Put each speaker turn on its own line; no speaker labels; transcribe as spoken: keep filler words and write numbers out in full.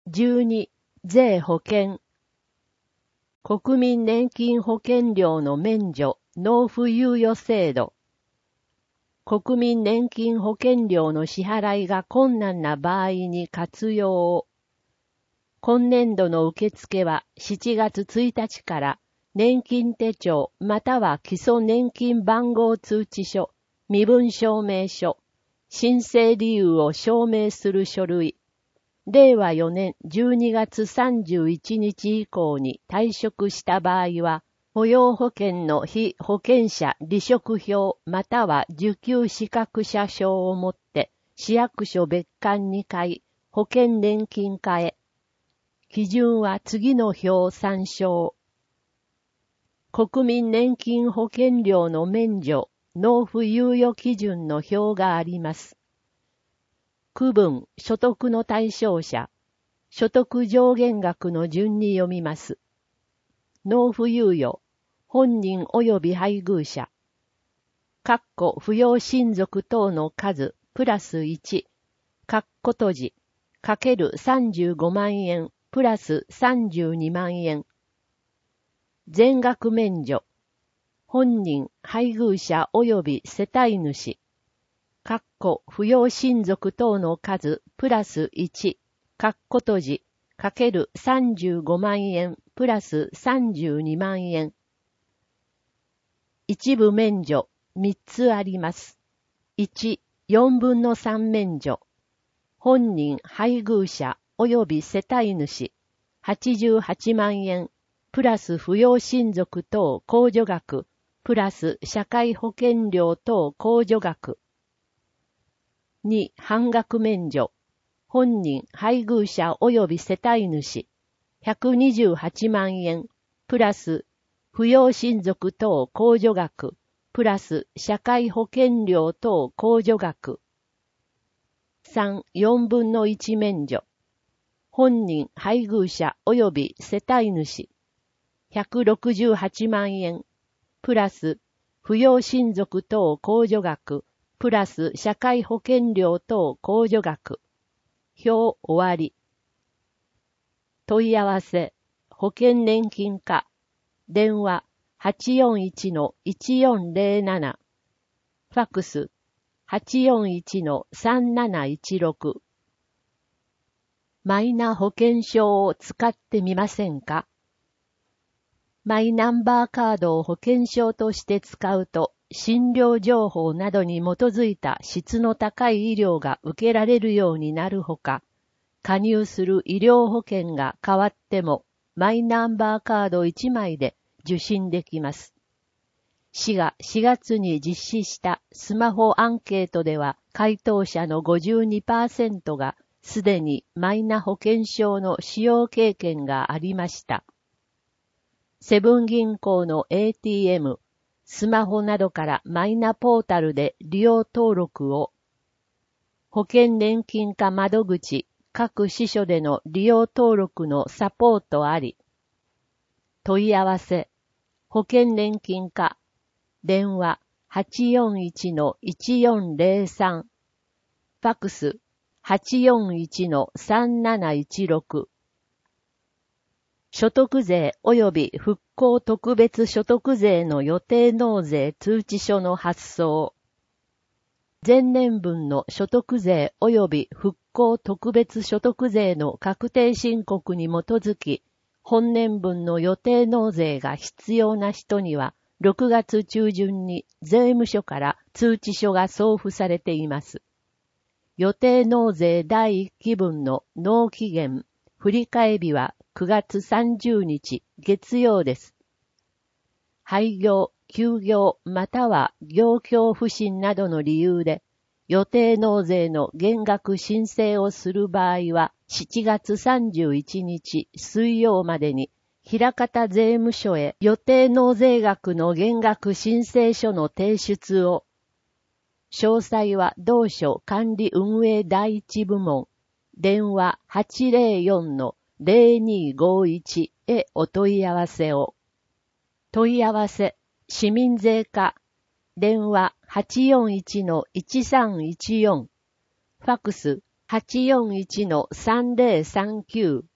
じゅうに、税保険。国民年金保険料の免除、納付猶予制度。国民年金保険料の支払いが困難な場合に活用を。今年度の受付はしちがつついたちから年金手帳または基礎年金番号通知書、身分証明書、申請理由を証明する書類、れいわよねんじゅうにがつさんじゅういちにち以降に退職した場合は、雇用保険の被保険者離職票または受給資格者証をもって市役所別館に買い、保険年金課へ。基準は次の表を参照。国民年金保険料の免除、納付猶予基準の表があります。区分、所得の対象者、所得上限額の順に読みます。納付猶予、本人及び配偶者、括弧扶養親族等の数、プラスいち、括弧閉じ、かけるさんじゅうごまんえん、プラスさんじゅうにまんえん。全額免除、本人、配偶者及び世帯主、括弧扶養親族等の数、プラスいち、括弧閉じ、かけるさんじゅうごまんえん、プラスさんじゅうにまんえん。一部免除、みっつあります。いち、よんぶんのさん免除。本人、配偶者、及び世帯主、はちじゅうはちまんえん、プラス扶養親族等控除額、プラス社会保険料等控除額。に、半額免除。本人、配偶者及び世帯主、ひゃくにじゅうはちまんえん、プラス扶養親族等控除額、プラス社会保険料等控除額。さん、よんぶんのいち免除。本人、配偶者及び世帯主、ひゃくろくじゅうはちまんえん、プラス扶養親族等控除額、プラス社会保険料等控除額。表終わり。問い合わせ、保険年金課、電話 はちよんいちのいちよんぜろなな、ファックス はちよんいちのさんなないちろく。マイナ保険証を使ってみませんか？マイナンバーカードを保険証として使うと、診療情報などに基づいた質の高い医療が受けられるようになるほか、加入する医療保険が変わっても、マイナンバーカードいちまいで受診できます。市がしがつに実施したスマホアンケートでは、回答者の ごじゅうにパーセント がすでにマイナ保険証の使用経験がありました。セブン銀行の エーティーエム、スマホなどからマイナポータルで利用登録を、保険年金課窓口、各支所での利用登録のサポートあり。問い合わせ、保険年金課、電話 はちよんいちのいちよんぜろさん、ファックス はちよんいちのさんなないちろく。所得税及び復興特別所得税の予定納税通知書の発送。前年分の所得税及び復興特別所得税の確定申告に基づき、本年分の予定納税が必要な人には、ろくがつ中旬に税務署から通知書が送付されています。予定納税だいいっきぶんの納期限、振替日はくがつさんじゅうにち月曜です。廃業、休業または業況不振などの理由で予定納税の減額申請をする場合はしちがつさんじゅういちにち水曜までに枚方税務署へ予定納税額の減額申請書の提出を。詳細は同署管理運営第一部門電話 はちぜろよんのぜろにごいち へお問い合わせを。問い合わせ、市民税課、電話 はちよんいちのいちさんいちよん、ファックスはちよんいちのさんぜろさんきゅう